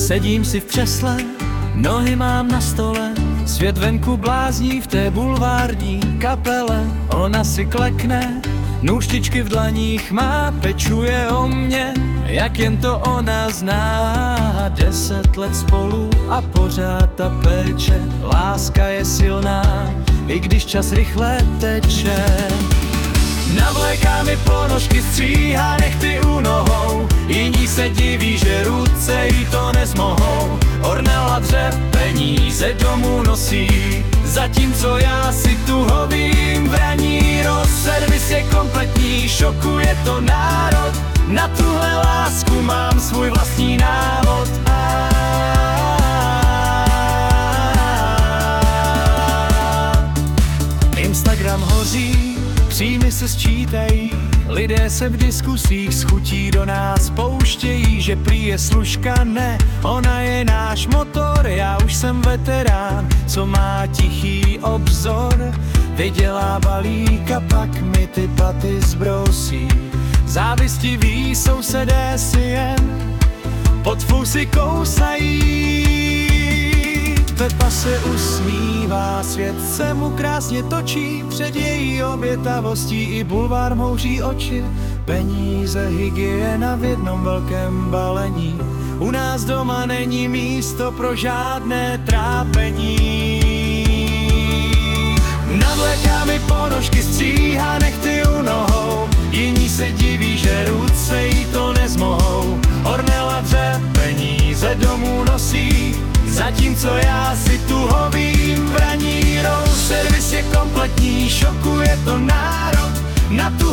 Sedím si v křesle, nohy mám na stole, svět venku blázní v té bulvární kapele. Ona si klekne, nůžtičky v dlaních má, pečuje o mě, jak jen to ona zná. 10 let spolu a pořád ta péče, láska je silná, i když čas rychle teče. Navléká mi ponožky, stříhá nechty u nohou, jiní se diví, že ruce jí to nezmohou. Ornella dře peníze domů nosí, zatímco já si tu hovím vraní. Servis je kompletní, šokuje to národ, na tuhle lásku mám svůj vlastní návod. Instagram hoří, příjmy se sčítají, lidé se v diskusích s chutí do nás pouštějí, že prý je služka, ne, ona je náš motor. Já už jsem veterán, co má tichý obzor, vydělá balík a pak mi ty paty zbrousí. Závistiví sousedé si jen pod fusy kousají. Pepa se usmívá, svět se mu krásně točí, před její obětavostí i bulvár mouří oči. Peníze, hygiena v jednom velkém balení, u nás doma není místo pro žádné trápení. Navléká mi ponožky, stříhá nechty u nohou, jiní se diví, že ruce jí to nezmohou. Ornella dře peníze domů nosí, zatímco já si tu hovím vraní. Servis je kompletní, šokuje to národ, na